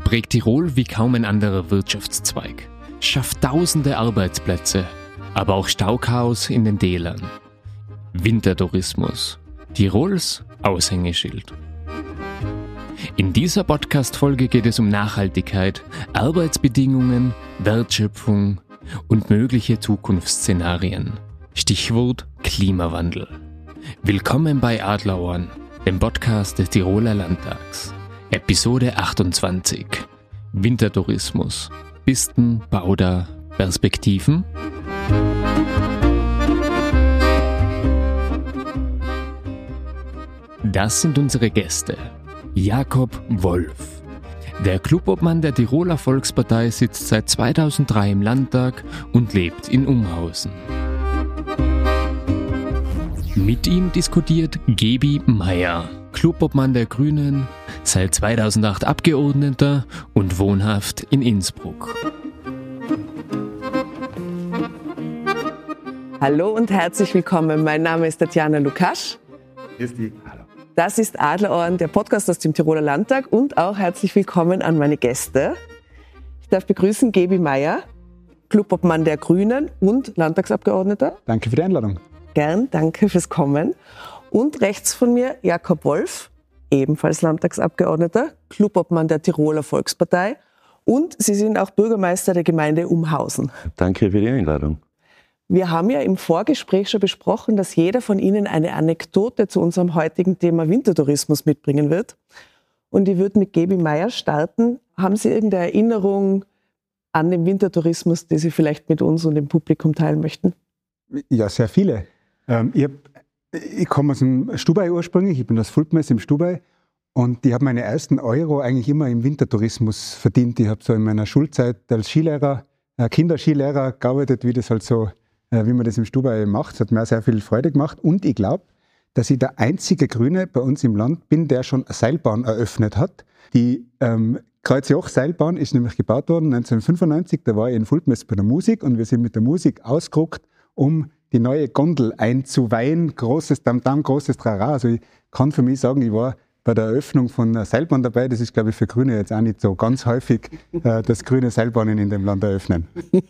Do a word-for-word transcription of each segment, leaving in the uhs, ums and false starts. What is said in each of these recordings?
prägt Tirol wie kaum ein anderer Wirtschaftszweig, schafft tausende Arbeitsplätze, aber auch Stauchaos in den Tälern. Wintertourismus, Tirols Aushängeschild. In dieser Podcast-Folge geht es um Nachhaltigkeit, Arbeitsbedingungen, Wertschöpfung und mögliche Zukunftsszenarien. Stichwort Klimawandel. Willkommen bei Adlerohren, dem Podcast des Tiroler Landtags. Episode achtundzwanzig. Wintertourismus. Pisten, Bauder, Perspektiven? Das sind unsere Gäste. Jakob Wolf. Der Clubobmann der Tiroler Volkspartei sitzt seit zweitausenddrei im Landtag und lebt in Umhausen. Mit ihm diskutiert Gebi Meier, Clubobmann der Grünen, seit zweitausendacht Abgeordneter und wohnhaft in Innsbruck. Hallo und herzlich willkommen. Mein Name ist Tatjana Lukasch. Grüß dich. Hallo. Das ist Adlerohren, der Podcast aus dem Tiroler Landtag, und auch herzlich willkommen an meine Gäste. Ich darf begrüßen Gebi Meier, Clubobmann der Grünen und Landtagsabgeordneter. Danke für die Einladung. Gern, danke fürs Kommen. Und rechts von mir Jakob Wolf, ebenfalls Landtagsabgeordneter, Clubobmann der Tiroler Volkspartei, und Sie sind auch Bürgermeister der Gemeinde Umhausen. Danke für die Einladung. Wir haben ja im Vorgespräch schon besprochen, dass jeder von Ihnen eine Anekdote zu unserem heutigen Thema Wintertourismus mitbringen wird. Und ich würde mit Gebi Meier starten. Haben Sie irgendeine Erinnerung an den Wintertourismus, die Sie vielleicht mit uns und dem Publikum teilen möchten? Ja, sehr viele. Ähm, ich, hab, ich komme aus dem Stubai ursprünglich, ich bin aus Fulpmes im Stubai, und ich habe meine ersten Euro eigentlich immer im Wintertourismus verdient. Ich habe so in meiner Schulzeit als Skilehrer, äh, Kinderskilehrer gearbeitet, wie das halt so, äh, wie man das im Stubai macht. Das hat mir auch sehr viel Freude gemacht, und ich glaube, dass ich der einzige Grüne bei uns im Land bin, der schon eine Seilbahn eröffnet hat. Die ähm, Kreuzjoch-Seilbahn ist nämlich gebaut worden neunzehnhundertfünfundneunzig, da war ich in Fulpmes bei der Musik, und wir sind mit der Musik ausgerückt, um die neue Gondel einzuweihen. Großes Tamtam, großes Trara. Also ich kann für mich sagen, ich war bei der Eröffnung von einer Seilbahn dabei. Das ist, glaube ich, für Grüne jetzt auch nicht so ganz häufig, äh, dass Grüne Seilbahnen in dem Land eröffnen.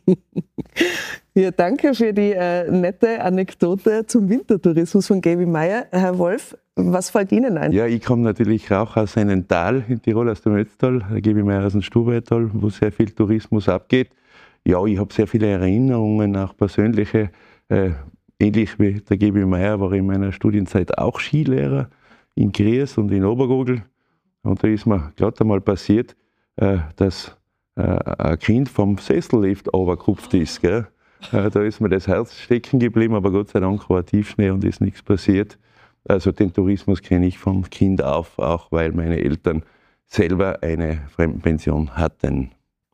Ja, danke für die äh, nette Anekdote zum Wintertourismus von Gebi Meier. Herr Wolf, was fällt Ihnen ein? Ja, ich komme natürlich auch aus einem Tal in Tirol, aus dem Ötztal, Gebi Meier aus dem Stubaital, wo sehr viel Tourismus abgeht. Ja, ich habe sehr viele Erinnerungen, auch persönliche. Äh, ähnlich wie der Gebi Meier war ich in meiner Studienzeit auch Skilehrer in Gries und in Obergogel. Und da ist mir gerade einmal passiert, äh, dass äh, ein Kind vom Sessellift runtergekupft ist. Gell? Äh, da ist mir das Herz stecken geblieben, aber Gott sei Dank war Tiefschnee und ist nichts passiert. Also den Tourismus kenne ich vom Kind auf, auch weil meine Eltern selber eine Fremdenpension hatten.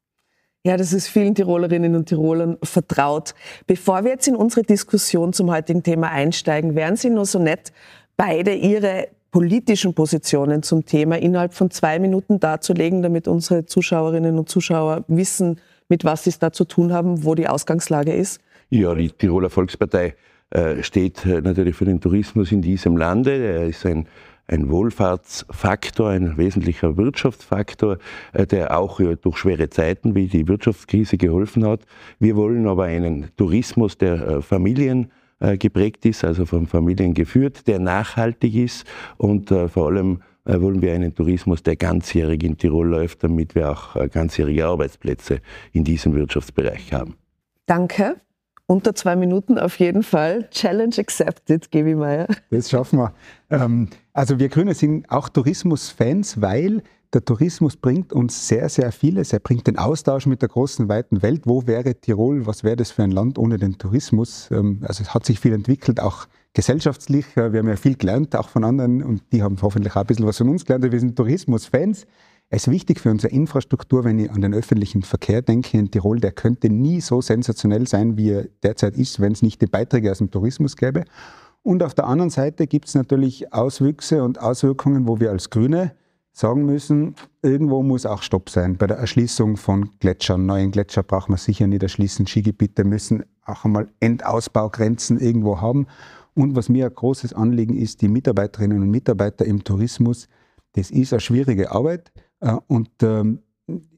Ja, das ist vielen Tirolerinnen und Tirolern vertraut. Bevor wir jetzt in unsere Diskussion zum heutigen Thema einsteigen, wären Sie nur so nett, beide Ihre politischen Positionen zum Thema innerhalb von zwei Minuten darzulegen, damit unsere Zuschauerinnen und Zuschauer wissen, mit was sie es da zu tun haben, wo die Ausgangslage ist? Ja, die Tiroler Volkspartei äh, steht äh, natürlich für den Tourismus in diesem Lande. Er ist ein Ein Wohlfahrtsfaktor, ein wesentlicher Wirtschaftsfaktor, der auch durch schwere Zeiten wie die Wirtschaftskrise geholfen hat. Wir wollen aber einen Tourismus, der Familien geprägt ist, also von Familien geführt, der nachhaltig ist, und vor allem wollen wir einen Tourismus, der ganzjährig in Tirol läuft, damit wir auch ganzjährige Arbeitsplätze in diesem Wirtschaftsbereich haben. Danke. Unter zwei Minuten auf jeden Fall. Challenge accepted, Gebi Meier. Das schaffen wir. Ähm, also wir Grüne sind auch Tourismusfans, weil der Tourismus bringt uns sehr, sehr vieles. Er bringt den Austausch mit der großen, weiten Welt. Wo wäre Tirol? Was wäre das für ein Land ohne den Tourismus? Ähm, also es hat sich viel entwickelt, auch gesellschaftlich. Wir haben ja viel gelernt, auch von anderen, und die haben hoffentlich auch ein bisschen was von uns gelernt. Wir sind Tourismusfans. Es ist wichtig für unsere Infrastruktur, wenn ich an den öffentlichen Verkehr denke in Tirol, der könnte nie so sensationell sein, wie er derzeit ist, wenn es nicht die Beiträge aus dem Tourismus gäbe. Und auf der anderen Seite gibt es natürlich Auswüchse und Auswirkungen, wo wir als Grüne sagen müssen, irgendwo muss auch Stopp sein. Bei der Erschließung von Gletschern, neuen Gletscher brauchen wir sicher nicht erschließen. Skigebiete müssen auch einmal Endausbaugrenzen irgendwo haben. Und was mir ein großes Anliegen ist, die Mitarbeiterinnen und Mitarbeiter im Tourismus, das ist eine schwierige Arbeit. Und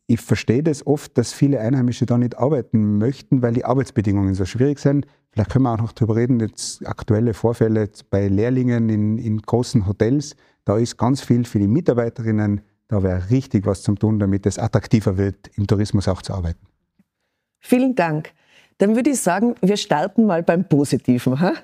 ich verstehe das oft, dass viele Einheimische da nicht arbeiten möchten, weil die Arbeitsbedingungen so schwierig sind. Vielleicht können wir auch noch darüber reden, jetzt aktuelle Vorfälle jetzt bei Lehrlingen in, in großen Hotels. Da ist ganz viel für die Mitarbeiterinnen, da wäre richtig was zum tun, damit es attraktiver wird, im Tourismus auch zu arbeiten. Vielen Dank. Dann würde ich sagen, wir starten mal beim Positiven, ha?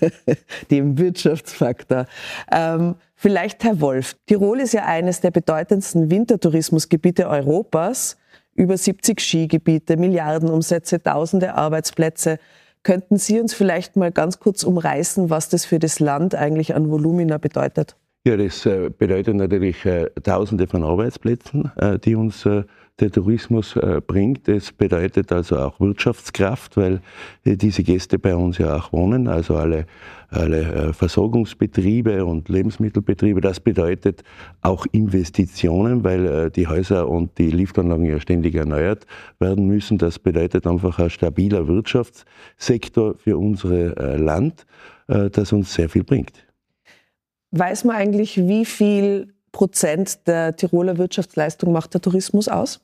Dem Wirtschaftsfaktor. Ähm, vielleicht Herr Wolf, Tirol ist ja eines der bedeutendsten Wintertourismusgebiete Europas. Über siebzig Skigebiete, Milliardenumsätze, tausende Arbeitsplätze. Könnten Sie uns vielleicht mal ganz kurz umreißen, was das für das Land eigentlich an Volumina bedeutet? Ja, das äh, bedeutet natürlich äh, Tausende von Arbeitsplätzen, äh, die uns äh, der Tourismus äh, bringt. Es bedeutet also auch Wirtschaftskraft, weil äh, diese Gäste bei uns ja auch wohnen, also alle, alle äh, Versorgungsbetriebe und Lebensmittelbetriebe. Das bedeutet auch Investitionen, weil äh, die Häuser und die Liftanlagen ja ständig erneuert werden müssen. Das bedeutet einfach ein stabiler Wirtschaftssektor für unser äh, Land, äh, das uns sehr viel bringt. Weiß man eigentlich, wie viel Prozent der Tiroler Wirtschaftsleistung macht der Tourismus aus?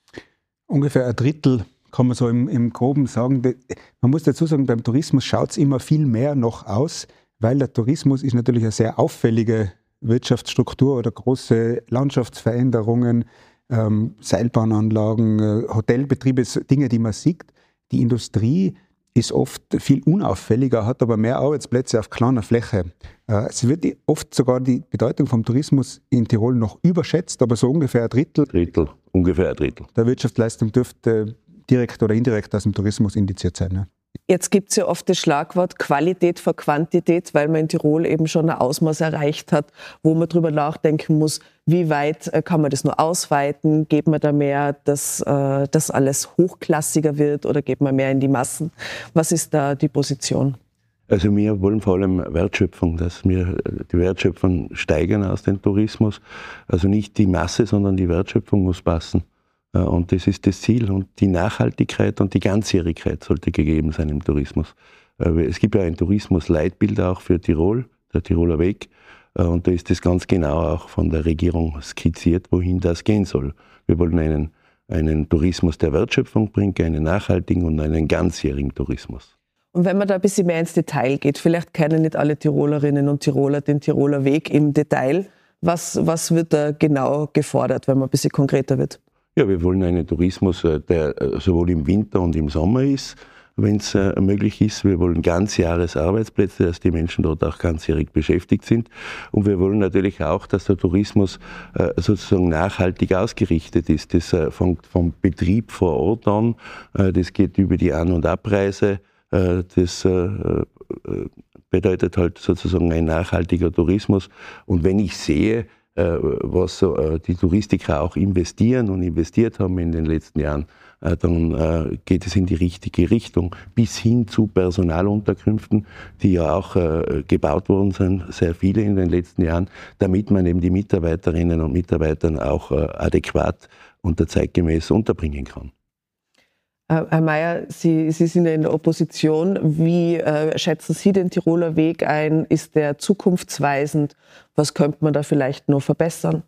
Ungefähr ein Drittel, kann man so im, im Groben sagen. Man muss dazu sagen, beim Tourismus schaut es immer viel mehr noch aus, weil der Tourismus ist natürlich eine sehr auffällige Wirtschaftsstruktur oder große Landschaftsveränderungen, ähm, Seilbahnanlagen, äh, Hotelbetriebe, Dinge, die man sieht. Die Industrie ist oft viel unauffälliger, hat aber mehr Arbeitsplätze auf kleiner Fläche. Es wird oft sogar die Bedeutung vom Tourismus in Tirol noch überschätzt, aber so ungefähr ein Drittel, Drittel ungefähr ein Drittel der Wirtschaftsleistung dürfte direkt oder indirekt aus dem Tourismus indiziert sein. Ne? Jetzt gibt es ja oft das Schlagwort Qualität vor Quantität, weil man in Tirol eben schon ein Ausmaß erreicht hat, wo man drüber nachdenken muss, wie weit kann man das nur ausweiten, geht man da mehr, dass äh, das alles hochklassiger wird oder geht man mehr in die Massen? Was ist da die Position? Also wir wollen vor allem Wertschöpfung, dass wir die Wertschöpfung steigern aus dem Tourismus. Also nicht die Masse, sondern die Wertschöpfung muss passen. Und das ist das Ziel. Und die Nachhaltigkeit und die Ganzjährigkeit sollte gegeben sein im Tourismus. Es gibt ja ein Tourismus-Leitbild auch für Tirol, der Tiroler Weg. Und da ist das ganz genau auch von der Regierung skizziert, wohin das gehen soll. Wir wollen einen, einen Tourismus, der Wertschöpfung bringt, einen nachhaltigen und einen ganzjährigen Tourismus. Und wenn man da ein bisschen mehr ins Detail geht, vielleicht kennen nicht alle Tirolerinnen und Tiroler den Tiroler Weg im Detail. Was, was wird da genau gefordert, wenn man ein bisschen konkreter wird? Ja, wir wollen einen Tourismus, der sowohl im Winter und im Sommer ist, wenn es äh, möglich ist. Wir wollen Ganzjahresarbeitsplätze, dass die Menschen dort auch ganzjährig beschäftigt sind. Und wir wollen natürlich auch, dass der Tourismus äh, sozusagen nachhaltig ausgerichtet ist. Das äh, fängt vom Betrieb vor Ort an, äh, das geht über die An- und Abreise, äh, das äh, äh, bedeutet halt sozusagen ein nachhaltiger Tourismus. Und wenn ich sehe, was so die Touristiker auch investieren und investiert haben in den letzten Jahren, dann geht es in die richtige Richtung, bis hin zu Personalunterkünften, die ja auch gebaut worden sind, sehr viele in den letzten Jahren, damit man eben die Mitarbeiterinnen und Mitarbeiter auch adäquat und zeitgemäß unterbringen kann. Herr Meier, Sie, Sie sind ja in der Opposition. Wie äh, schätzen Sie den Tiroler Weg ein? Ist der zukunftsweisend? Was könnte man da vielleicht noch verbessern?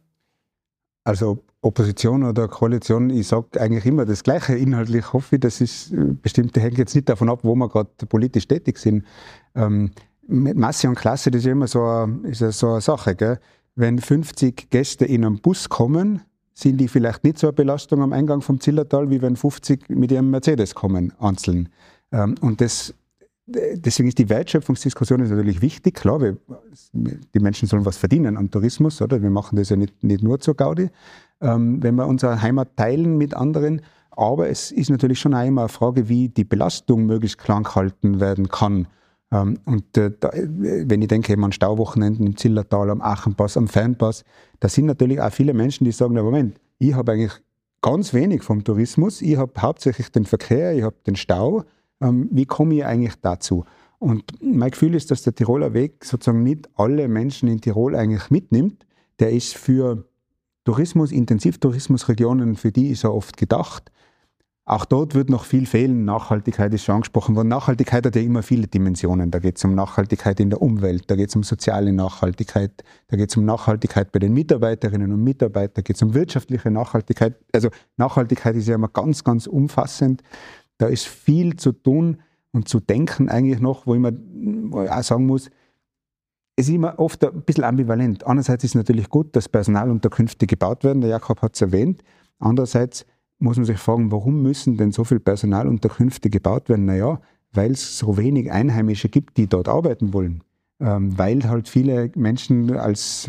Also Opposition oder Koalition, ich sage eigentlich immer das Gleiche inhaltlich. Hoffe ich, das ist bestimmt, hängt jetzt nicht davon ab, wo wir gerade politisch tätig sind. Ähm, mit Masse und Klasse, das ist ja immer so eine, ist ja so eine Sache. Gell? Wenn fünfzig Gäste in einem Bus kommen, sind die vielleicht nicht so eine Belastung am Eingang vom Zillertal, wie wenn fünfzig mit ihrem Mercedes kommen, einzeln. Und das, deswegen ist die Wertschöpfungsdiskussion ist natürlich wichtig. Klar, wir, die Menschen sollen was verdienen am Tourismus, oder? Wir machen das ja nicht, nicht nur zur Gaudi, wenn wir unsere Heimat teilen mit anderen. Aber es ist natürlich schon auch immer eine Frage, wie die Belastung möglichst klein gehalten werden kann. Und äh, da, wenn ich denke an Stauwochenenden im Zillertal, am Achenpass, am Fernpass, da sind natürlich auch viele Menschen, die sagen, na Moment, ich habe eigentlich ganz wenig vom Tourismus, ich habe hauptsächlich den Verkehr, ich habe den Stau, ähm, wie komme ich eigentlich dazu? Und mein Gefühl ist, dass der Tiroler Weg sozusagen nicht alle Menschen in Tirol eigentlich mitnimmt. Der ist für Tourismus, Intensivtourismusregionen, für die ist er oft gedacht. Auch dort wird noch viel fehlen. Nachhaltigkeit ist schon angesprochen worden. Nachhaltigkeit hat ja immer viele Dimensionen. Da geht es um Nachhaltigkeit in der Umwelt, da geht es um soziale Nachhaltigkeit, da geht es um Nachhaltigkeit bei den Mitarbeiterinnen und Mitarbeitern, da geht es um wirtschaftliche Nachhaltigkeit. Also Nachhaltigkeit ist ja immer ganz, ganz umfassend. Da ist viel zu tun und zu denken eigentlich noch, wo ich, mir, wo ich auch sagen muss, es ist immer oft ein bisschen ambivalent. Einerseits ist es natürlich gut, dass Personalunterkünfte gebaut werden, der Jakob hat es erwähnt. Andererseits muss man sich fragen, warum müssen denn so viele Personalunterkünfte gebaut werden? Naja, weil es so wenig Einheimische gibt, die dort arbeiten wollen. Ähm, weil halt viele Menschen als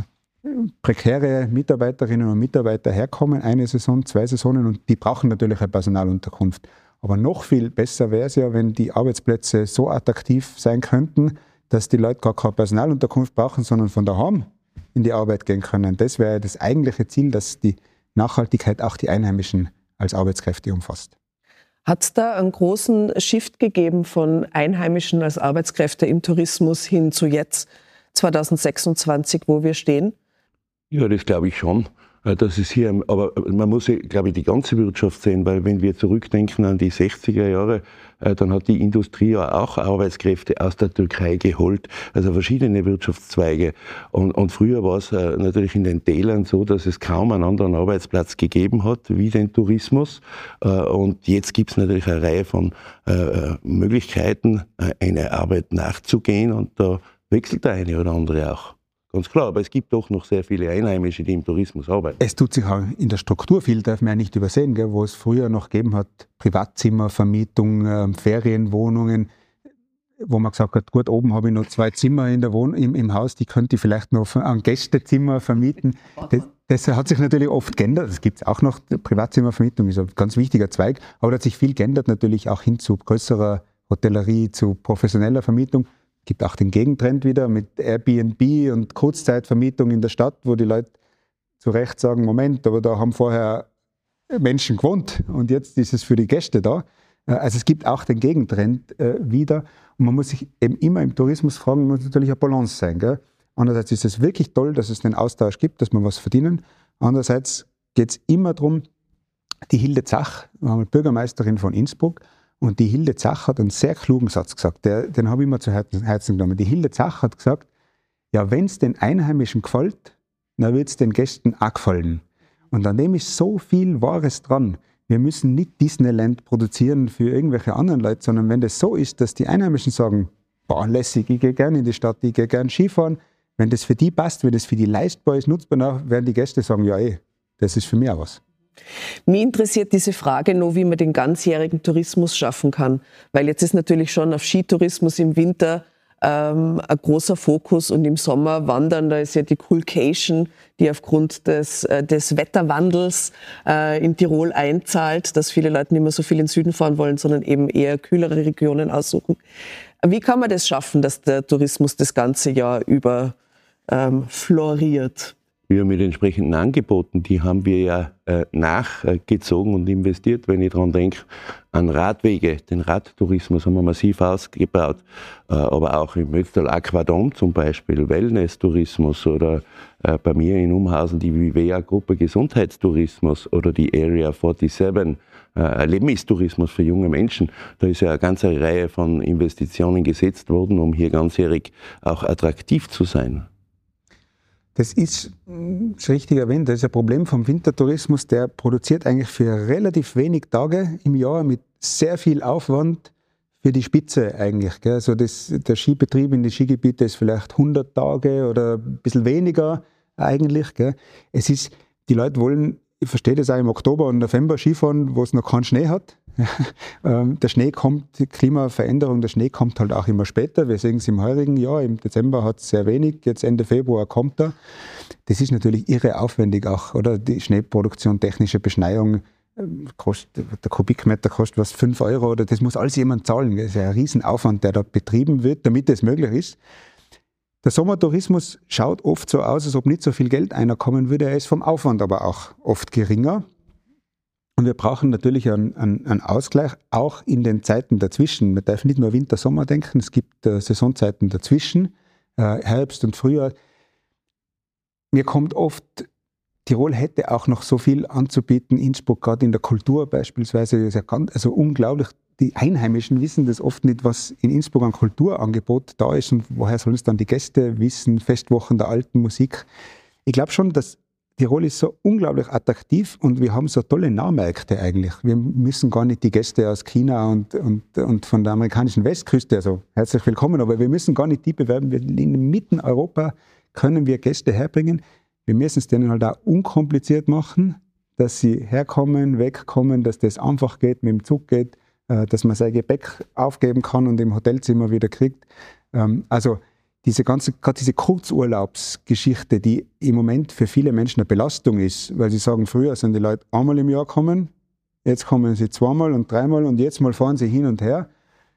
prekäre Mitarbeiterinnen und Mitarbeiter herkommen, eine Saison, zwei Saisonen, und die brauchen natürlich eine Personalunterkunft. Aber noch viel besser wäre es ja, wenn die Arbeitsplätze so attraktiv sein könnten, dass die Leute gar keine Personalunterkunft brauchen, sondern von daheim in die Arbeit gehen können. Das wäre das eigentliche Ziel, dass die Nachhaltigkeit auch die Einheimischen als Arbeitskräfte umfasst. Hat es da einen großen Shift gegeben von Einheimischen als Arbeitskräfte im Tourismus hin zu jetzt, zwanzig sechsundzwanzig, wo wir stehen? Ja, das glaube ich schon. Das ist hier, aber man muss, glaube ich, die ganze Wirtschaft sehen, weil wenn wir zurückdenken an die sechziger Jahre, dann hat die Industrie ja auch Arbeitskräfte aus der Türkei geholt, also verschiedene Wirtschaftszweige. Und, und früher war es natürlich in den Tälern so, dass es kaum einen anderen Arbeitsplatz gegeben hat wie den Tourismus. Und jetzt gibt es natürlich eine Reihe von Möglichkeiten, einer Arbeit nachzugehen, und da wechselt der eine oder andere auch. Ganz klar, aber es gibt doch noch sehr viele Einheimische, die im Tourismus arbeiten. Es tut sich auch in der Struktur viel, darf man ja nicht übersehen, gell, wo es früher noch gegeben hat, Privatzimmervermietung, äh, Ferienwohnungen, wo man gesagt hat, gut, oben habe ich noch zwei Zimmer in der Wohn- im, im Haus, die könnte ich vielleicht noch ein Gästezimmer vermieten. Das, das hat sich natürlich oft geändert, es gibt auch noch, Privatzimmervermietung ist ein ganz wichtiger Zweig, aber da hat sich viel geändert, natürlich auch hin zu größerer Hotellerie, zu professioneller Vermietung. Es gibt auch den Gegentrend wieder mit Airbnb und Kurzzeitvermietung in der Stadt, wo die Leute zu Recht sagen, Moment, aber da haben vorher Menschen gewohnt und jetzt ist es für die Gäste da. Also es gibt auch den Gegentrend äh, wieder, und man muss sich eben immer im Tourismus fragen, muss natürlich eine Balance sein. Gell? Andererseits ist es wirklich toll, dass es den Austausch gibt, dass man was verdienen. Andererseits geht es immer darum, die Hilde Zach, wir haben eine Bürgermeisterin von Innsbruck, und die Hilde Zach hat einen sehr klugen Satz gesagt, der, den habe ich mir zu Herzen genommen. Die Hilde Zach hat gesagt, ja, wenn es den Einheimischen gefällt, dann wird es den Gästen auch gefallen. Und an dem ist so viel Wahres dran. Wir müssen nicht Disneyland produzieren für irgendwelche anderen Leute, sondern wenn das so ist, dass die Einheimischen sagen, boah, lässig, ich gehe gerne in die Stadt, ich gehe gerne Skifahren, wenn das für die passt, wenn das für die leistbar ist, nutzbar, werden die Gäste sagen, ja eh, das ist für mich auch was. Mich interessiert diese Frage noch, wie man den ganzjährigen Tourismus schaffen kann. Weil jetzt ist natürlich schon auf Skitourismus im Winter ähm, ein großer Fokus, und im Sommer Wandern, da ist ja die Coolcation, die aufgrund des, äh, des Wetterwandels äh, in Tirol einzahlt, dass viele Leute nicht mehr so viel in den Süden fahren wollen, sondern eben eher kühlere Regionen aussuchen. Wie kann man das schaffen, dass der Tourismus das ganze Jahr über ähm, floriert? Ja, mit entsprechenden Angeboten, die haben wir ja äh, nachgezogen und investiert. Wenn ich daran denke, an Radwege, den Radtourismus haben wir massiv ausgebaut, äh, aber auch im Ötztal Aquadom zum Beispiel, Wellness-Tourismus, oder äh, bei mir in Umhausen die Vivea-Gruppe Gesundheitstourismus oder die Area siebenundvierzig, äh, Erlebnistourismus für junge Menschen. Da ist ja eine ganze Reihe von Investitionen gesetzt worden, um hier ganzjährig auch attraktiv zu sein. Das ist, das ist richtig erwähnt, das ist ein Problem vom Wintertourismus, der produziert eigentlich für relativ wenig Tage im Jahr mit sehr viel Aufwand für die Spitze eigentlich. Gell? Also das, der Skibetrieb in die Skigebiete ist vielleicht hundert Tage oder ein bisschen weniger eigentlich. Gell? Es ist, die Leute wollen, ich verstehe das auch, im Oktober und November Skifahren, wo es noch keinen Schnee hat. Der Schnee kommt, die Klimaveränderung, der Schnee kommt halt auch immer später. Wir sehen es im heurigen Jahr, im Dezember hat es sehr wenig, jetzt Ende Februar kommt er. Das ist natürlich irre aufwendig auch, oder? Die Schneeproduktion, technische Beschneiung, kostet, der Kubikmeter kostet was, fünf Euro, oder das muss alles jemand zahlen. Das ist ein Riesenaufwand, der da betrieben wird, damit das möglich ist. Der Sommertourismus schaut oft so aus, als ob nicht so viel Geld einkommen würde. Er ist vom Aufwand aber auch oft geringer. Und wir brauchen natürlich einen, einen, einen Ausgleich, auch in den Zeiten dazwischen. Man darf nicht nur Winter, Sommer denken, es gibt äh, Saisonzeiten dazwischen, äh, Herbst und Frühjahr. Mir kommt oft Tirol hätte auch noch so viel anzubieten. Innsbruck, gerade in der Kultur beispielsweise, ist ja ganz, also unglaublich. Die Einheimischen wissen das oft nicht, was in Innsbruck an Kulturangebot da ist und woher sollen es dann die Gäste wissen, Festwochen der alten Musik. Ich glaube schon, dass Tirol ist so unglaublich attraktiv und wir haben so tolle Nahmärkte eigentlich. Wir müssen gar nicht die Gäste aus China und, und, und von der amerikanischen Westküste, also herzlich willkommen, aber wir müssen gar nicht die bewerben. Wir, in mitten Europa können wir Gäste herbringen. Wir müssen es denen halt auch unkompliziert machen, dass sie herkommen, wegkommen, dass das einfach geht, mit dem Zug geht, dass man sein Gepäck aufgeben kann und im Hotelzimmer wieder kriegt. Also diese ganze, gerade diese Kurzurlaubsgeschichte, die im Moment für viele Menschen eine Belastung ist, weil sie sagen, früher sind die Leute einmal im Jahr gekommen, jetzt kommen sie zweimal und dreimal und jetzt mal fahren sie hin und her.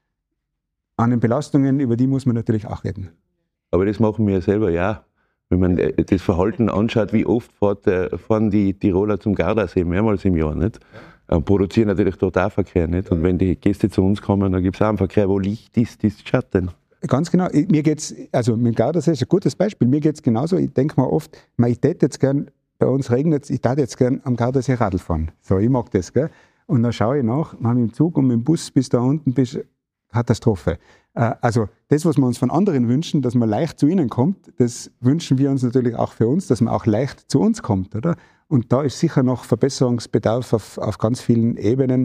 An den Belastungen, über die muss man natürlich auch reden. Aber das machen wir selber, ja. Wenn man das Verhalten anschaut, wie oft fahren die Tiroler zum Gardasee, mehrmals im Jahr, nicht? Und produzieren natürlich dort auch Verkehr, nicht? Und wenn die Gäste zu uns kommen, dann gibt es auch einen Verkehr, wo Licht ist, ist Schatten. Ganz genau. Mir geht's, also mit dem Gardasee ist ein gutes Beispiel. Mir geht es genauso. Ich denke mir oft, ich täte jetzt gern, bei uns regnet es, ich täte jetzt gern am Gardasee Radl fahren. So, ich mag das, gell? Und dann schaue ich nach, mit dem Zug und mit dem Bus bis da unten bist, Katastrophe. Also das, was wir uns von anderen wünschen, dass man leicht zu ihnen kommt, das wünschen wir uns natürlich auch für uns, dass man auch leicht zu uns kommt, oder? Und da ist sicher noch Verbesserungsbedarf auf, auf ganz vielen Ebenen.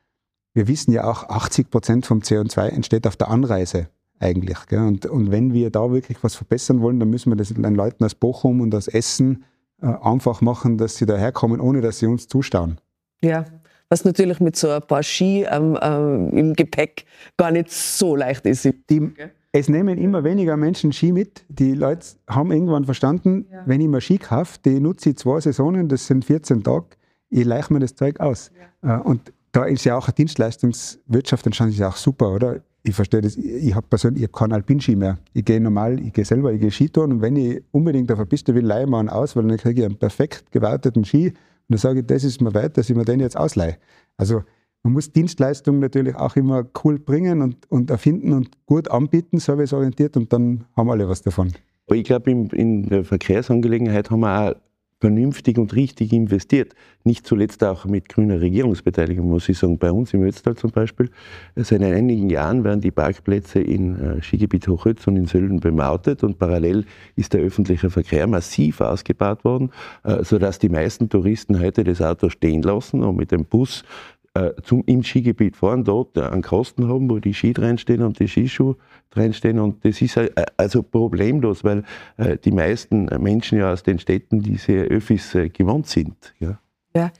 Wir wissen ja auch, achtzig Prozent vom C O zwei entsteht auf der Anreise eigentlich. Gell? Und, und wenn wir da wirklich was verbessern wollen, dann müssen wir das den Leuten aus Bochum und aus Essen äh, einfach machen, dass sie daherkommen, ohne dass sie uns zustauen. Ja, was natürlich mit so ein paar Ski ähm, ähm, im Gepäck gar nicht so leicht ist. Die, okay. Es nehmen immer weniger Menschen Ski mit. Die Leute haben irgendwann verstanden, ja. Wenn ich mir Ski kaufe, die nutze ich zwei Saisonen, das sind vierzehn Tage, ich leiche mir das Zeug aus. Ja. Und da ist ja auch eine Dienstleistungswirtschaft entstanden, ist ja auch super, oder? Ich verstehe das, ich habe persönlich ich hab keinen Alpinski mehr. Ich gehe normal, ich gehe selber, ich gehe Skitouren und wenn ich unbedingt auf eine Piste will, leihe ich mir einen aus, weil dann kriege ich einen perfekt gewarteten Ski und dann sage ich, das ist mir wert, dass ich mir den jetzt ausleihe. Also man muss Dienstleistungen natürlich auch immer cool bringen und, und erfinden und gut anbieten, serviceorientiert und dann haben alle was davon. Aber ich glaube, in, in der Verkehrsangelegenheit haben wir auch vernünftig und richtig investiert. Nicht zuletzt auch mit grüner Regierungsbeteiligung, muss ich sagen. Bei uns im Ötztal zum Beispiel, seit einigen Jahren werden die Parkplätze in äh, Skigebiet Hochötz und in Sölden bemautet und parallel ist der öffentliche Verkehr massiv ausgebaut worden, äh, sodass die meisten Touristen heute das Auto stehen lassen und mit dem Bus Zum, im Skigebiet fahren, dort einen Kasten haben, wo die Ski reinstehen und die Skischuhe reinstehen. Und das ist also problemlos, weil äh, die meisten Menschen ja aus den Städten diese Öffis äh, gewohnt sind. Ja. Ja.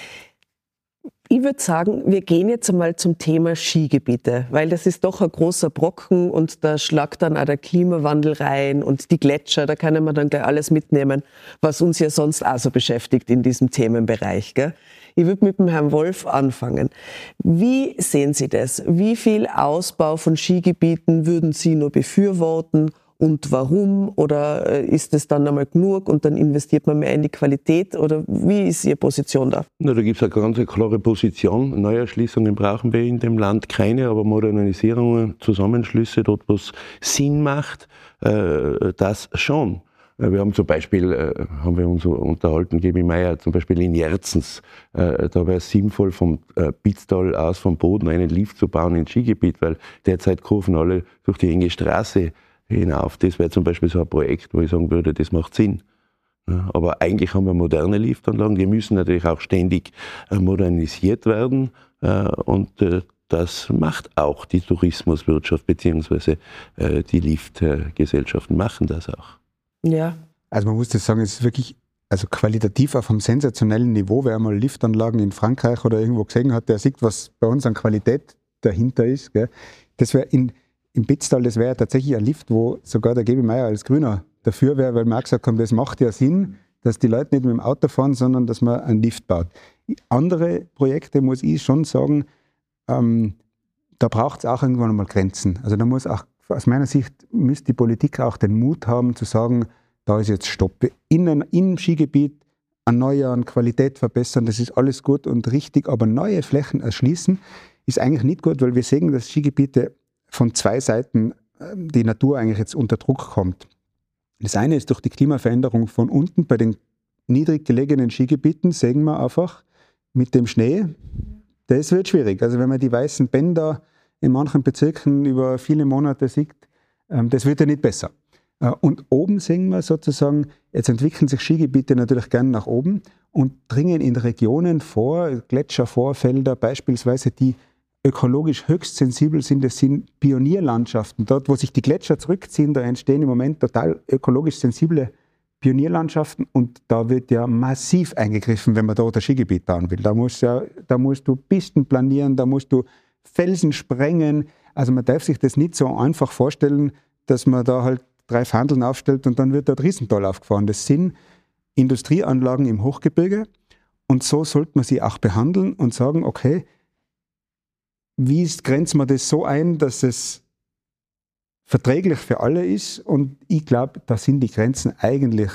Ich würde sagen, wir gehen jetzt einmal zum Thema Skigebiete, weil das ist doch ein großer Brocken und da schlagt dann auch der Klimawandel rein und die Gletscher, da können wir dann gleich alles mitnehmen, was uns ja sonst auch so beschäftigt in diesem Themenbereich, gell? Ich würde mit dem Herrn Wolf anfangen. Wie sehen Sie das? Wie viel Ausbau von Skigebieten würden Sie nur befürworten und warum? Oder ist es dann einmal genug und dann investiert man mehr in die Qualität? Oder wie ist Ihre Position da? Na, da gibt es eine ganz klare Position. Neuerschließungen brauchen wir in dem Land keine, aber Modernisierungen, Zusammenschlüsse, dort wo es Sinn macht, äh, das schon. Wir haben zum Beispiel, äh, haben wir uns unterhalten, Gebi Meier, zum Beispiel in Jerzens, äh, da wäre es sinnvoll, vom äh, Pitztal aus, vom Boden einen Lift zu bauen ins Skigebiet, weil derzeit kurven alle durch die enge Straße hinauf. Das wäre zum Beispiel so ein Projekt, wo ich sagen würde, das macht Sinn. Ja, aber eigentlich haben wir moderne Liftanlagen, die müssen natürlich auch ständig äh, modernisiert werden äh, und äh, das macht auch die Tourismuswirtschaft beziehungsweise äh, die Liftgesellschaften machen das auch. Ja. Also man muss das sagen, es ist wirklich also qualitativ auf einem sensationellen Niveau. Wer einmal Liftanlagen in Frankreich oder irgendwo gesehen hat, der sieht, was bei uns an Qualität dahinter ist. Gell. Das wäre in, im Pitztal, das wäre ja tatsächlich ein Lift, wo sogar der Gebi Meier als Grüner dafür wäre, weil wir auch gesagt haben, das macht ja Sinn, dass die Leute nicht mit dem Auto fahren, sondern dass man einen Lift baut. Andere Projekte, muss ich schon sagen, ähm, da braucht es auch irgendwann einmal Grenzen. Also da muss auch aus meiner Sicht müsste die Politik auch den Mut haben, zu sagen, da ist jetzt Stopp. Innen, im Skigebiet erneuern, Qualität verbessern, das ist alles gut und richtig, aber neue Flächen erschließen ist eigentlich nicht gut, weil wir sehen, dass Skigebiete von zwei Seiten die Natur eigentlich jetzt unter Druck kommt. Das eine ist durch die Klimaveränderung von unten bei den niedrig gelegenen Skigebieten sehen wir einfach, mit dem Schnee, das wird schwierig. Also wenn man die weißen Bänder in manchen Bezirken über viele Monate sieht, ähm, das wird ja nicht besser. Äh, und oben sehen wir sozusagen, jetzt entwickeln sich Skigebiete natürlich gern nach oben und dringen in Regionen vor, Gletschervorfelder beispielsweise, die ökologisch höchst sensibel sind. Das sind Pionierlandschaften. Dort, wo sich die Gletscher zurückziehen, da entstehen im Moment total ökologisch sensible Pionierlandschaften und da wird ja massiv eingegriffen, wenn man da ein Skigebiet bauen will. Da musst, ja, da musst du Pisten planieren, da musst du Felsen sprengen. Also man darf sich das nicht so einfach vorstellen, dass man da halt drei Fandeln aufstellt und dann wird dort Riesental aufgefahren. Das sind Industrieanlagen im Hochgebirge und so sollte man sie auch behandeln und sagen, okay, wie grenzt man das so ein, dass es verträglich für alle ist? Und ich glaube, da sind die Grenzen eigentlich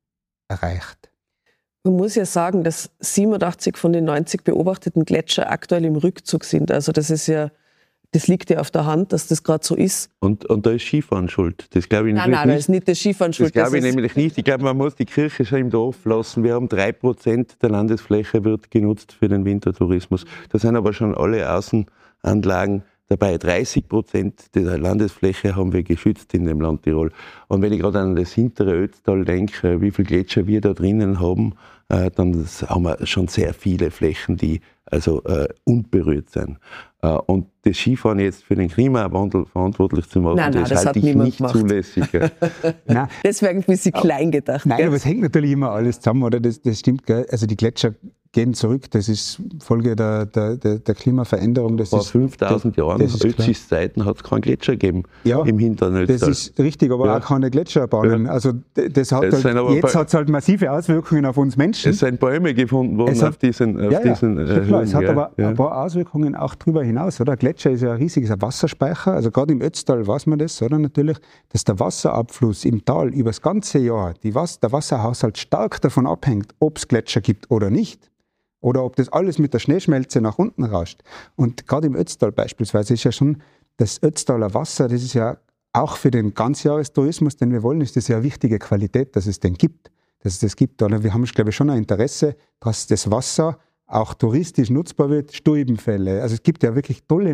erreicht. Man muss ja sagen, dass siebenundachtzig von den neunzig beobachteten Gletscher aktuell im Rückzug sind. Also das ist ja, das liegt ja auf der Hand, dass das gerade so ist. Und, und da ist Skifahren schuld. Das glaube ich nein, nein, nicht. da ist nicht das Skifahren schuld. Das glaube ich nämlich nicht. Ich glaube, man muss die Kirche schon im Dorf lassen. Wir haben drei Prozent der Landesfläche wird genutzt für den Wintertourismus. Da sind aber schon alle Außenanlagen dabei. dreißig Prozent der Landesfläche haben wir geschützt in dem Land Tirol. Und wenn ich gerade an das hintere Ötztal denke, wie viele Gletscher wir da drinnen haben, äh, dann haben wir schon sehr viele Flächen, die also äh, unberührt sind. Äh, und das Skifahren jetzt für den Klimawandel verantwortlich zu machen, nein, nein, das, das halte ich nicht gemacht. zulässig. Nein. Das wäre ein bisschen klein gedacht. Nein, gell? aber es hängt natürlich immer alles zusammen, oder? Das, das stimmt, gell? Also die Gletscher gehen zurück, das ist Folge der, der, der, der Klimaveränderung. Das Vor ist, fünftausend das, Jahren, das Ötzis Zeiten, hat es keinen Gletscher gegeben ja, im hinteren Ötztal. Das ist richtig, aber ja. auch keine Gletscherbahnen. Ja. Also das hat es halt, jetzt hat es halt massive Auswirkungen auf uns Menschen. Es sind Bäume gefunden worden hat, auf diesen, auf ja, ja, diesen äh, Höhen. Es hat ja, aber ja. ein paar Auswirkungen auch darüber hinaus. Oder? Gletscher ist ja ein riesiger Wasserspeicher. Also gerade im Ötztal weiß man das, oder? Natürlich, dass der Wasserabfluss im Tal über das ganze Jahr, die Was- der Wasserhaushalt stark davon abhängt, ob es Gletscher gibt oder nicht. Oder ob das alles mit der Schneeschmelze nach unten rauscht. Und gerade im Ötztal beispielsweise ist ja schon das Ötztaler Wasser, das ist ja auch für den Ganzjahrestourismus, den wir wollen, ist das ja eine wichtige Qualität, dass es den gibt. Dass es das gibt. Oder wir haben, glaube ich, schon ein Interesse, dass das Wasser auch touristisch nutzbar wird. Stulbenfälle. Also es gibt ja wirklich tolle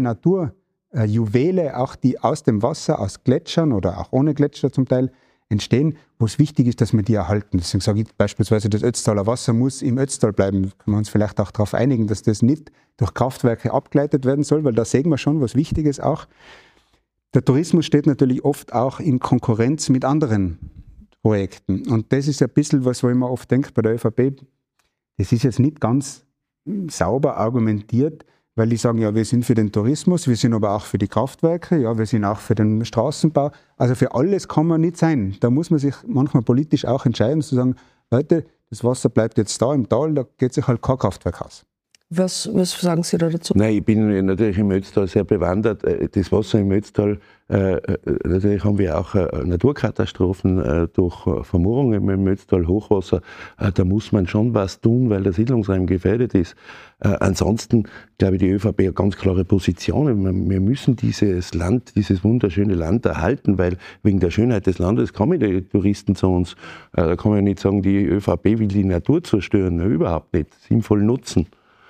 Naturjuwele, auch die aus dem Wasser, aus Gletschern oder auch ohne Gletscher zum Teil entstehen, wo es wichtig ist, dass wir die erhalten. Deswegen sage ich beispielsweise, das Ötztaler Wasser muss im Ötztal bleiben. Können wir uns vielleicht auch darauf einigen, dass das nicht durch Kraftwerke abgeleitet werden soll, weil da sehen wir schon was Wichtiges auch. Der Tourismus steht natürlich oft auch in Konkurrenz mit anderen Projekten. Und das ist ein bisschen was, wo ich mir oft denke bei der ÖVP, das ist jetzt nicht ganz sauber argumentiert, weil die sagen, ja, wir sind für den Tourismus, wir sind aber auch für die Kraftwerke, ja, wir sind auch für den Straßenbau. Also für alles kann man nicht sein. Da muss man sich manchmal politisch auch entscheiden, zu sagen, Leute, das Wasser bleibt jetzt da im Tal, da geht sich halt kein Kraftwerk aus. Was, was sagen Sie da dazu? Nein, ich bin natürlich im Ötztal sehr bewandert. Das Wasser im Ötztal, äh, natürlich haben wir auch äh, Naturkatastrophen äh, durch Vermoorungen im Ötztal, Hochwasser. Äh, da muss man schon was tun, weil der Siedlungsraum gefährdet ist. Äh, ansonsten, glaube ich, die ÖVP hat ganz klare Positionen. Wir müssen dieses Land, dieses wunderschöne Land erhalten, weil wegen der Schönheit des Landes kommen die Touristen zu uns. Äh, da kann man ja nicht sagen, die ÖVP will die Natur zerstören. Nein, überhaupt nicht. Sinnvoll nutzen.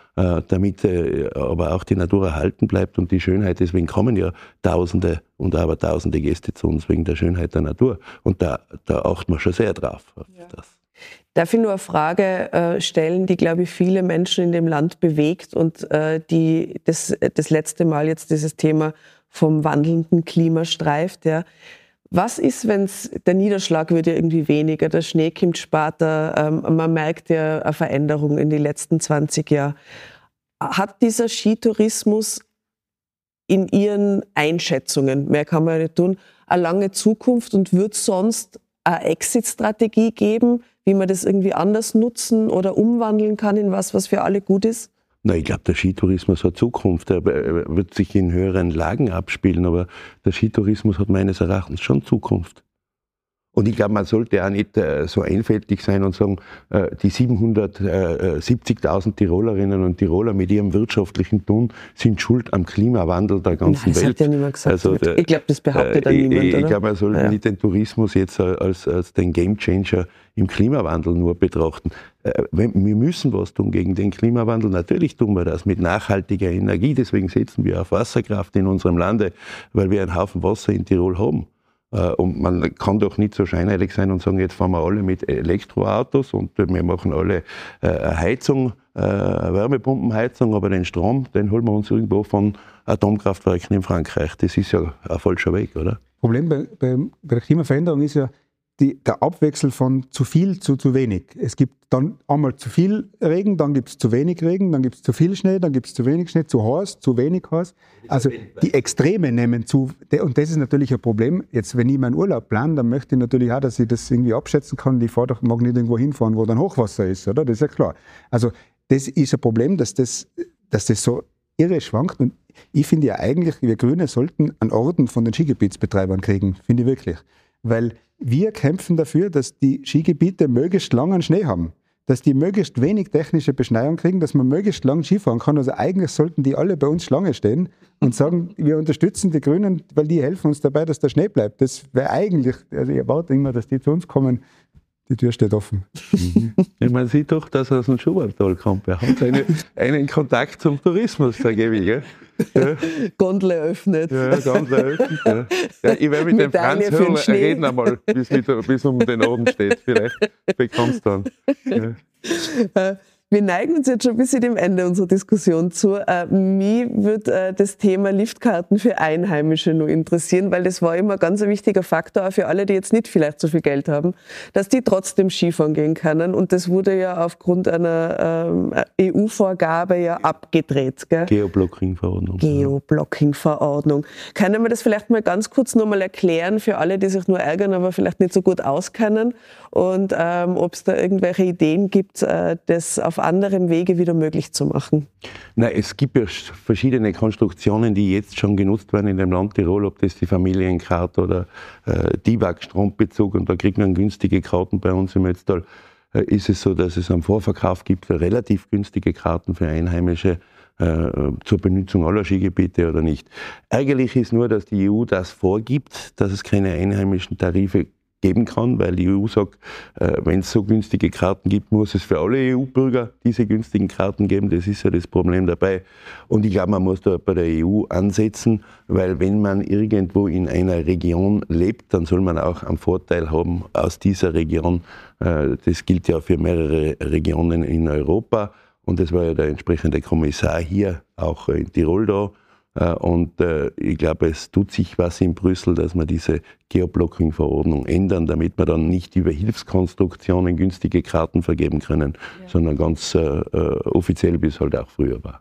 Damit äh, aber auch die Natur erhalten bleibt und die Schönheit. Deswegen kommen ja Tausende und aber Tausende Gäste zu uns wegen der Schönheit der Natur. Und da, da achten wir schon sehr drauf auf ja. das. Darf ich nur eine Frage äh, stellen, die, glaube ich, viele Menschen in dem Land bewegt und äh, die das, das letzte Mal jetzt dieses Thema vom wandelnden Klima streift. Ja. Was ist, wenn der Niederschlag wird ja irgendwie weniger, der Schnee kommt später, ähm, man merkt ja eine Veränderung in den letzten zwanzig Jahren. Hat dieser Skitourismus in Ihren Einschätzungen, mehr kann man ja nicht tun, eine lange Zukunft und wird es sonst eine Exit-Strategie geben, wie man das irgendwie anders nutzen oder umwandeln kann in was, was für alle gut ist? Nein, ich glaube, der Skitourismus hat Zukunft. Er wird sich in höheren Lagen abspielen, aber der Skitourismus hat meines Erachtens schon Zukunft. Und ich glaube, man sollte auch nicht äh, so einfältig sein und sagen, äh, die siebenhundertsiebzigtausend Tirolerinnen und Tiroler mit ihrem wirtschaftlichen Tun sind schuld am Klimawandel der ganzen Nein, das Welt. Hat ja niemand gesagt. Also, der, ich glaube, das behauptet äh, dann niemand, ich, oder? Ich glaube, man sollte ja. nicht den Tourismus jetzt als, als den Gamechanger im Klimawandel nur betrachten. Äh, wir müssen was tun gegen den Klimawandel. Natürlich tun wir das mit nachhaltiger Energie. Deswegen setzen wir auf Wasserkraft in unserem Lande, weil wir einen Haufen Wasser in Tirol haben. Und man kann doch nicht so scheinheilig sein und sagen, jetzt fahren wir alle mit Elektroautos und wir machen alle eine Heizung, eine Wärmepumpenheizung, aber den Strom, den holen wir uns irgendwo von Atomkraftwerken in Frankreich. Das ist ja ein falscher Weg, oder? Problem bei, bei, bei der Klimaveränderung ist ja die, der Abwechsel von zu viel zu zu wenig. Es gibt dann einmal zu viel Regen, dann gibt es zu wenig Regen, dann gibt es zu viel Schnee, dann gibt es zu wenig Schnee, zu heiß, zu wenig heiß. Also die Extreme nehmen zu. Und das ist natürlich ein Problem. Jetzt, wenn ich meinen Urlaub plane, dann möchte ich natürlich auch, dass ich das irgendwie abschätzen kann. Ich fahre doch, mag nicht irgendwo hinfahren, wo dann Hochwasser ist, oder? Das ist ja klar. Also das ist ein Problem, dass das, dass das so irre schwankt. Und ich finde ja eigentlich, wir Grüne sollten einen Orden von den Skigebietsbetreibern kriegen, finde ich wirklich. Weil wir kämpfen dafür, dass die Skigebiete möglichst langen Schnee haben, dass die möglichst wenig technische Beschneiung kriegen, dass man möglichst lang Skifahren kann. Also eigentlich sollten die alle bei uns Schlange stehen und sagen, wir unterstützen die Grünen, weil die helfen uns dabei, dass der Schnee bleibt. Das wäre eigentlich, also ich erwarte immer, dass die zu uns kommen. Die Tür steht offen. Mhm. Man sieht doch, dass er aus dem Schubertal kommt. Er hat eine, einen Kontakt zum Tourismus, sage ich. Gell? Ja. Gondel eröffnet. Ja, Gondel eröffnet. Ja. Ja, ich werde mit dem Franz Hörl reden einmal, bis, mit, bis um den Abend steht. Vielleicht bekommst du dann. Ja. Wir neigen uns jetzt schon ein bisschen dem Ende unserer Diskussion zu. Äh, mich würde äh, das Thema Liftkarten für Einheimische nur interessieren, weil das war immer ganz ein wichtiger Faktor, auch für alle, die jetzt nicht vielleicht so viel Geld haben, dass die trotzdem Skifahren gehen können. Und das wurde ja aufgrund einer ähm, E U-Vorgabe ja abgedreht. Gell? Geoblocking-Verordnung. Geoblocking-Verordnung. Können wir das vielleicht mal ganz kurz nochmal erklären für alle, die sich nur ärgern, aber vielleicht nicht so gut auskennen? Und ähm, ob es da irgendwelche Ideen gibt, äh, das auf anderem Wege wieder möglich zu machen? Na, es gibt ja verschiedene Konstruktionen, die jetzt schon genutzt werden in dem Land Tirol, ob das die Familienkarte oder äh, D I V A C-Strombezug, und da kriegt man günstige Karten. Bei uns im Ötztal äh, ist es so, dass es am Vorverkauf gibt relativ günstige Karten für Einheimische äh, zur Benutzung aller Skigebiete oder nicht. Ärgerlich ist nur, dass die E U das vorgibt, dass es keine einheimischen Tarife geben kann, weil die E U sagt, äh, wenn es so günstige Karten gibt, muss es für alle E U-Bürger diese günstigen Karten geben. Das ist ja das Problem dabei. Und ich glaube, man muss da bei der E U ansetzen, weil wenn man irgendwo in einer Region lebt, dann soll man auch einen Vorteil haben aus dieser Region. Äh, das gilt ja für mehrere Regionen in Europa. Und das war ja der entsprechende Kommissar hier, auch in Tirol da. Und äh, ich glaube, es tut sich was in Brüssel, dass wir diese Geoblocking-Verordnung ändern, damit wir dann nicht über Hilfskonstruktionen günstige Karten vergeben können, ja. sondern ganz äh, offiziell, wie es halt auch früher war.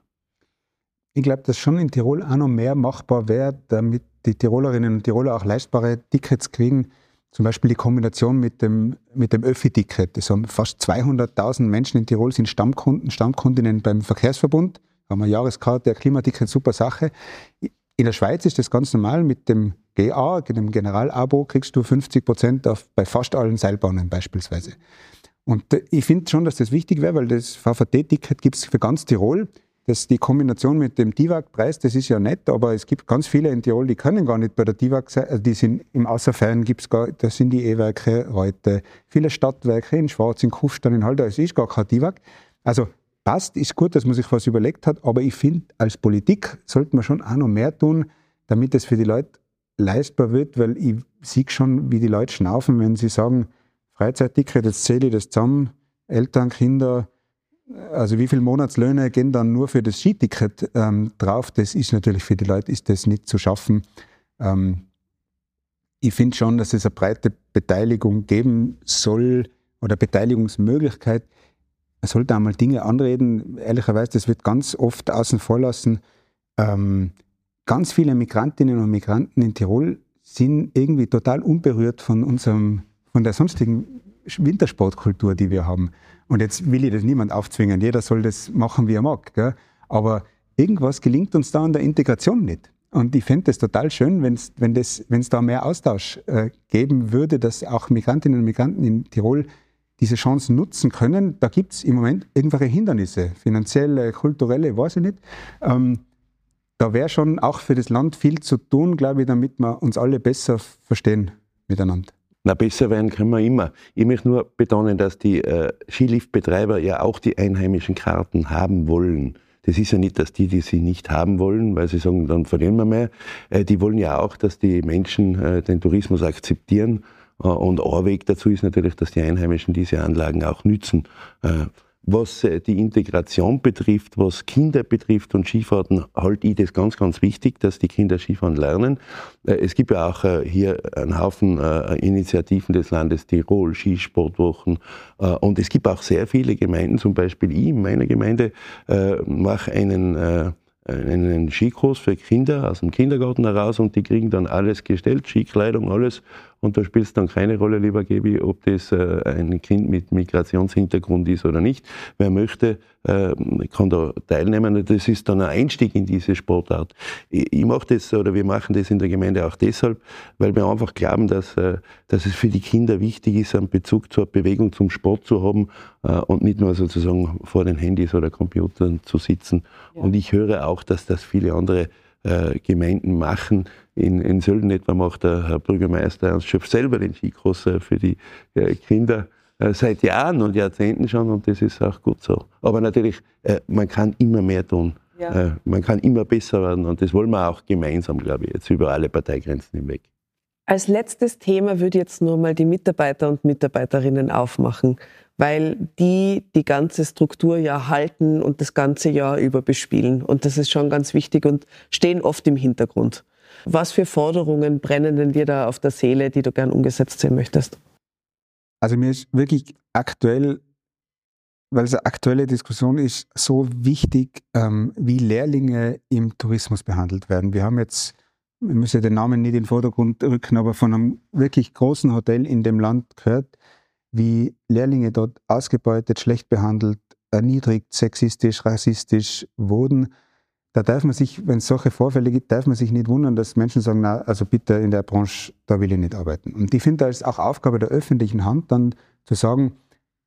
Ich glaube, dass schon in Tirol auch noch mehr machbar wäre, damit die Tirolerinnen und Tiroler auch leistbare Tickets kriegen. Zum Beispiel die Kombination mit dem, mit dem Öffi-Ticket. Das haben fast zweihunderttausend Menschen in Tirol, sind Stammkunden, Stammkundinnen beim Verkehrsverbund. Haben eine Jahreskarte, ein Klimaticket, super Sache. In der Schweiz ist das ganz normal. Mit dem G A, dem Generalabo, kriegst du fünfzig Prozent auf, bei fast allen Seilbahnen beispielsweise. Und ich finde schon, dass das wichtig wäre, weil das V V T-Ticket gibt es für ganz Tirol. Das, die Kombination mit dem D I V A C-Preis, das ist ja nett, aber es gibt ganz viele in Tirol, die können gar nicht bei der D I V A C sein. Also die sind im Außerfern, gibt's gar, da sind die E-Werke heute, viele Stadtwerke in Schwarz, in Kufstein, in Haldau, es ist gar kein D I V A C. Also passt, ist gut, dass man sich was überlegt hat, aber ich finde, als Politik sollte man schon auch noch mehr tun, damit es für die Leute leistbar wird, weil ich sehe schon, wie die Leute schnaufen, wenn sie sagen, Freizeitticket, jetzt zähle ich das zusammen, Eltern, Kinder, also wie viele Monatslöhne gehen dann nur für das Skiticket ähm, drauf, das ist natürlich für die Leute ist das nicht zu schaffen. Ähm, ich finde schon, dass es eine breite Beteiligung geben soll oder Beteiligungsmöglichkeit. Man sollte einmal Dinge anreden, ehrlicherweise, das wird ganz oft außen vor lassen. Ähm, ganz viele Migrantinnen und Migranten in Tirol sind irgendwie total unberührt von unserem, von der sonstigen Wintersportkultur, die wir haben. Und jetzt will ich das niemand aufzwingen, jeder soll das machen, wie er mag. Gell? Aber irgendwas gelingt uns da an der Integration nicht. Und ich fände es total schön, wenn's, wenn es wenn es da mehr Austausch äh, geben würde, dass auch Migrantinnen und Migranten in Tirol diese Chancen nutzen können. Da gibt es im Moment irgendwelche Hindernisse, finanzielle, kulturelle, weiß ich nicht. Ähm, da wäre schon auch für das Land viel zu tun, glaube ich, damit wir uns alle besser verstehen miteinander. Na, besser werden können wir immer. Ich möchte nur betonen, dass die äh, Skiliftbetreiber ja auch die einheimischen Karten haben wollen. Das ist ja nicht, dass die, die sie nicht haben wollen, weil sie sagen, dann verlieren wir mehr. Äh, die wollen ja auch, dass die Menschen äh, den Tourismus akzeptieren. Äh, und ein Weg dazu ist natürlich, dass die Einheimischen diese Anlagen auch nützen. Äh, Was die Integration betrifft, was Kinder betrifft und Skifahrten, halte ich das ganz, ganz wichtig, dass die Kinder Skifahren lernen. Es gibt ja auch hier einen Haufen Initiativen des Landes Tirol, Skisportwochen, und es gibt auch sehr viele Gemeinden, zum Beispiel ich in meiner Gemeinde mache einen einen Skikurs für Kinder aus dem Kindergarten heraus und die kriegen dann alles gestellt, Skikleidung, alles. Und da spielt es dann keine Rolle, lieber Gebi, ob das äh, ein Kind mit Migrationshintergrund ist oder nicht. Wer möchte, äh, kann da teilnehmen. Das ist dann ein Einstieg in diese Sportart. Ich, ich mache das, oder wir machen das in der Gemeinde auch deshalb, weil wir einfach glauben, dass, äh, dass es für die Kinder wichtig ist, einen Bezug zur Bewegung, zum Sport zu haben äh, und nicht nur sozusagen vor den Handys oder Computern zu sitzen. Ja. Und ich höre auch, dass das viele andere äh, Gemeinden machen. In, in Sölden etwa macht der Herr Bürgermeister Ernst Schöpf selber den Skikurs äh, für die äh, Kinder äh, seit Jahren und Jahrzehnten schon, und das ist auch gut so. Aber natürlich, äh, man kann immer mehr tun. Ja. Äh, man kann immer besser werden, und das wollen wir auch gemeinsam, glaube ich, jetzt über alle Parteigrenzen hinweg. Als letztes Thema würde ich jetzt nur mal die Mitarbeiter und Mitarbeiterinnen aufmachen, weil die die ganze Struktur ja halten und das ganze Jahr über bespielen. Und das ist schon ganz wichtig und stehen oft im Hintergrund. Was für Forderungen brennen denn dir da auf der Seele, die du gern umgesetzt sehen möchtest? Also mir ist wirklich aktuell, weil es eine aktuelle Diskussion ist, so wichtig, ähm, wie Lehrlinge im Tourismus behandelt werden. Wir haben jetzt, wir müssen den Namen nicht in den Vordergrund rücken, aber von einem wirklich großen Hotel in dem Land gehört, wie Lehrlinge dort ausgebeutet, schlecht behandelt, erniedrigt, sexistisch, rassistisch wurden. Da darf man sich, wenn es solche Vorfälle gibt, darf man sich nicht wundern, dass Menschen sagen, na, also bitte in der Branche, da will ich nicht arbeiten. Und ich finde, da ist auch Aufgabe der öffentlichen Hand, dann zu sagen,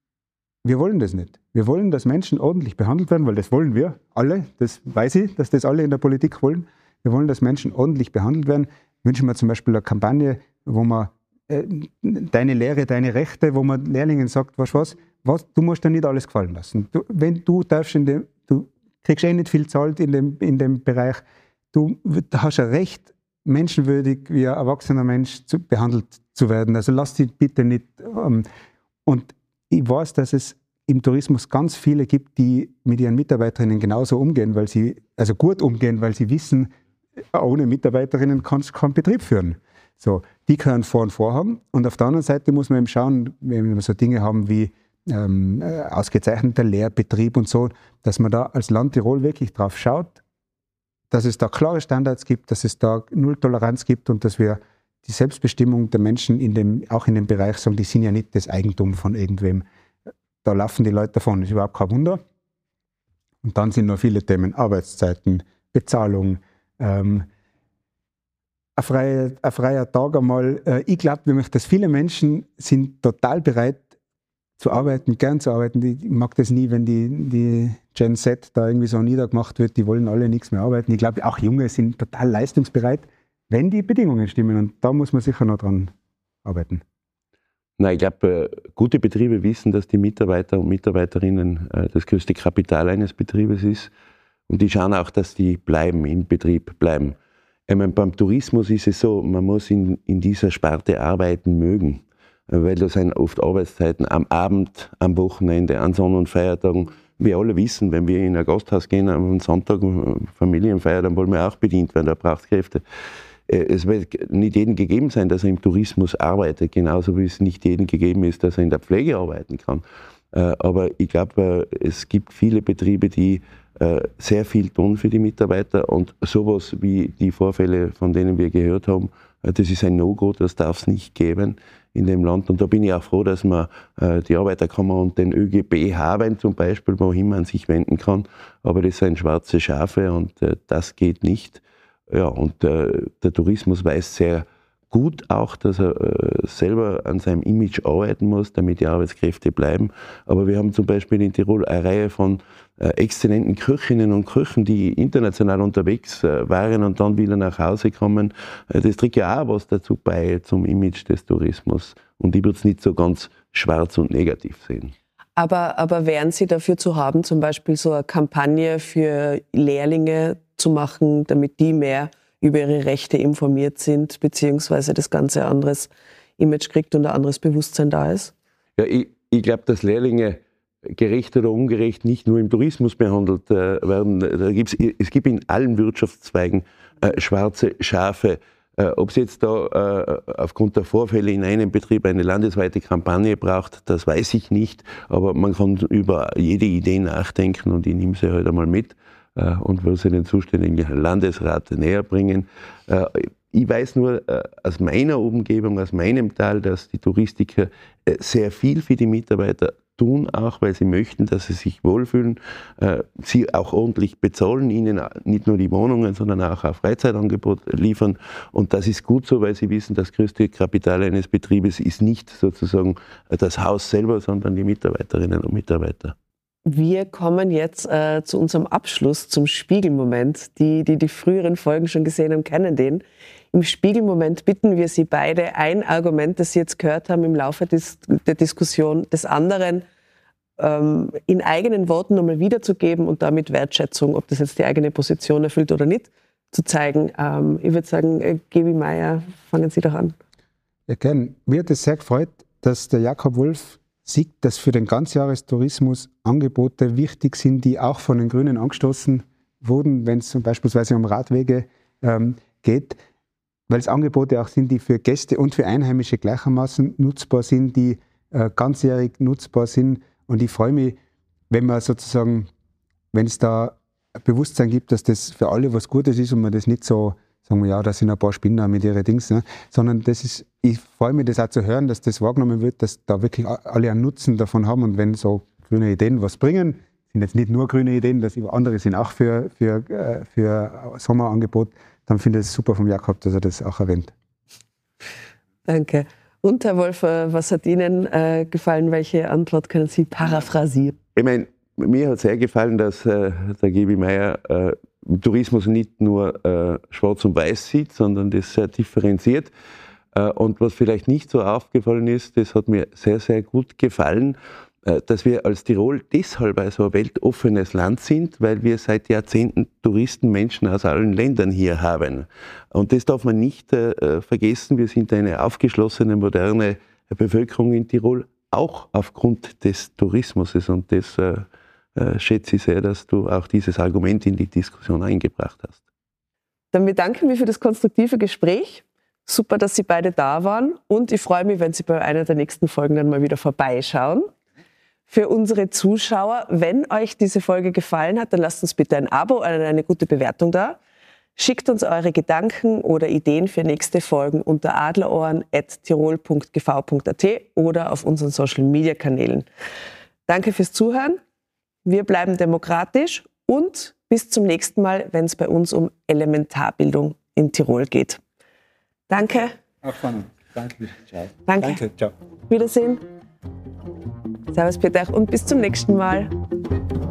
wir wollen das nicht. Wir wollen, dass Menschen ordentlich behandelt werden, weil das wollen wir alle, das weiß ich, dass das alle in der Politik wollen. Wir wollen, dass Menschen ordentlich behandelt werden. Wünschen wir zum Beispiel eine Kampagne, wo man äh, deine Lehre, deine Rechte, wo man Lehrlingen sagt, weißt du was, was, du musst dir nicht alles gefallen lassen. Du, wenn du darfst in dem, du kriegst eh nicht viel zahlt in dem, in dem Bereich. Du hast ein Recht, menschenwürdig wie ein erwachsener Mensch zu, behandelt zu werden. Also lass dich bitte nicht. Ähm, und ich weiß, dass es im Tourismus ganz viele gibt, die mit ihren Mitarbeiterinnen genauso umgehen, weil sie, also gut umgehen, weil sie wissen, ohne Mitarbeiterinnen kannst du keinen Betrieb führen. So, die können vor und vorhaben. Und auf der anderen Seite muss man eben schauen, wenn wir so Dinge haben wie Ähm, äh, ausgezeichneter Lehrbetrieb und so, dass man da als Land Tirol wirklich drauf schaut, dass es da klare Standards gibt, dass es da Null-Toleranz gibt und dass wir die Selbstbestimmung der Menschen in dem, auch in dem Bereich sagen, die sind ja nicht das Eigentum von irgendwem. Da laufen die Leute davon, das ist überhaupt kein Wunder. Und dann sind noch viele Themen, Arbeitszeiten, Bezahlung, ähm, ein, freie, ein freier Tag einmal. Äh, ich glaube nämlich, dass viele Menschen sind total bereit, zu arbeiten, gern zu arbeiten. Ich mag das nie, wenn die, die Gen Z da irgendwie so niedergemacht wird. Die wollen alle nichts mehr arbeiten. Ich glaube, auch Junge sind total leistungsbereit, wenn die Bedingungen stimmen. Und da muss man sicher noch dran arbeiten. Na, ich glaube, gute Betriebe wissen, dass die Mitarbeiter und Mitarbeiterinnen das größte Kapital eines Betriebes ist. Und die schauen auch, dass die bleiben, im Betrieb bleiben. Ich meine, beim Tourismus ist es so, man muss in, in dieser Sparte arbeiten mögen. Weil da sind oft Arbeitszeiten am Abend, am Wochenende, an Sonn- und Feiertagen. Wir alle wissen, wenn wir in ein Gasthaus gehen am Sonntag, Familienfeier, dann wollen wir auch bedient werden, da braucht es Kräfte. Es wird nicht jedem gegeben sein, dass er im Tourismus arbeitet, genauso wie es nicht jedem gegeben ist, dass er in der Pflege arbeiten kann. Aber ich glaube, es gibt viele Betriebe, die sehr viel tun für die Mitarbeiter, und sowas wie die Vorfälle, von denen wir gehört haben, das ist ein No-Go, das darf es nicht geben in dem Land. Und da bin ich auch froh, dass man äh, die Arbeiterkammer und den ÖGB haben, zum Beispiel, wohin man sich wenden kann. Aber das sind schwarze Schafe und äh, das geht nicht. Ja, und äh, der Tourismus weiß sehr gut auch, dass er äh, selber an seinem Image arbeiten muss, damit die Arbeitskräfte bleiben. Aber wir haben zum Beispiel in Tirol eine Reihe von äh, exzellenten Köchinnen und Köchen, die international unterwegs äh, waren und dann wieder nach Hause kommen. Äh, das trägt ja auch was dazu bei zum Image des Tourismus. Und ich würde es nicht so ganz schwarz und negativ sehen. Aber, aber wären Sie dafür zu haben, zum Beispiel so eine Kampagne für Lehrlinge zu machen, damit die mehr über ihre Rechte informiert sind, beziehungsweise das Ganze ein anderes Image kriegt und ein anderes Bewusstsein da ist? Ja, ich, ich glaube, dass Lehrlinge gerecht oder ungerecht nicht nur im Tourismus behandelt äh, werden. Da gibt's, es gibt in allen Wirtschaftszweigen äh, schwarze Schafe. Äh, Ob es jetzt da äh, aufgrund der Vorfälle in einem Betrieb eine landesweite Kampagne braucht, das weiß ich nicht. Aber man kann über jede Idee nachdenken und ich nehme sie halt einmal mit äh, und will sie den zuständigen Landesrat näher bringen. Äh, ich weiß nur äh, aus meiner Umgebung, aus meinem Tal, dass die Touristiker äh, sehr viel für die Mitarbeiter tun, auch weil sie möchten, dass sie sich wohlfühlen, äh, sie auch ordentlich bezahlen, ihnen nicht nur die Wohnungen, sondern auch ein Freizeitangebot liefern. Und das ist gut so, weil sie wissen, das größte Kapital eines Betriebes ist nicht sozusagen das Haus selber, sondern die Mitarbeiterinnen und Mitarbeiter. Wir kommen jetzt äh, zu unserem Abschluss, zum Spiegelmoment. Die, die die früheren Folgen schon gesehen haben, kennen den. Im Spiegelmoment bitten wir Sie beide, ein Argument, das Sie jetzt gehört haben im Laufe des, der Diskussion, des anderen ähm, in eigenen Worten nochmal wiederzugeben und damit Wertschätzung, ob das jetzt die eigene Position erfüllt oder nicht, zu zeigen. Ähm, ich würde sagen, äh, Gebi Meier, fangen Sie doch an. Ja, gern. Mir hat es sehr gefreut, dass der Jakob Wolf sieht, dass für den Ganzjahrestourismus Angebote wichtig sind, die auch von den Grünen angestoßen wurden, wenn es zum beispielsweise um Radwege ähm, geht, weil es Angebote auch sind, die für Gäste und für Einheimische gleichermaßen nutzbar sind, die äh, ganzjährig nutzbar sind. Und ich freue mich, wenn man sozusagen, wenn es da ein Bewusstsein gibt, dass das für alle was Gutes ist und man das nicht so, sagen wir, ja, da sind ein paar Spinner mit ihren Dings, ne? Sondern das ist, ich freue mich, das auch zu hören, dass das wahrgenommen wird, dass da wirklich alle einen Nutzen davon haben. Und wenn so grüne Ideen was bringen, sind jetzt nicht nur grüne Ideen, das andere sind auch für, für, für Sommerangebot, dann finde ich es super vom Jakob, dass er das auch erwähnt. Danke. Und Herr Wolf, was hat Ihnen äh, gefallen? Welche Antwort können Sie paraphrasieren? Ich meine, mir hat sehr gefallen, dass äh, der Gebi Meier äh, Tourismus nicht nur äh, schwarz und weiß sieht, sondern das sehr differenziert. Äh, und was vielleicht nicht so aufgefallen ist, das hat mir sehr, sehr gut gefallen, äh, dass wir als Tirol deshalb also ein weltoffenes Land sind, weil wir seit Jahrzehnten Touristen, Menschen aus allen Ländern hier haben. Und das darf man nicht äh, vergessen. Wir sind eine aufgeschlossene, moderne Bevölkerung in Tirol, auch aufgrund des Tourismus. Und das äh, äh, schätze ich sehr, dass du auch dieses Argument in die Diskussion eingebracht hast. Dann bedanken wir für das konstruktive Gespräch. Super, dass Sie beide da waren. Und ich freue mich, wenn Sie bei einer der nächsten Folgen dann mal wieder vorbeischauen. Für unsere Zuschauer, wenn euch diese Folge gefallen hat, dann lasst uns bitte ein Abo oder eine gute Bewertung da. Schickt uns eure Gedanken oder Ideen für nächste Folgen unter adlerohren at tirol punkt g v punkt a t oder auf unseren Social-Media-Kanälen. Danke fürs Zuhören. Wir bleiben demokratisch und bis zum nächsten Mal, wenn es bei uns um Elementarbildung in Tirol geht. Danke. Auch von uns. Danke. Ciao. Danke. Danke. Ciao. Wiedersehen. Servus Peter und bis zum nächsten Mal.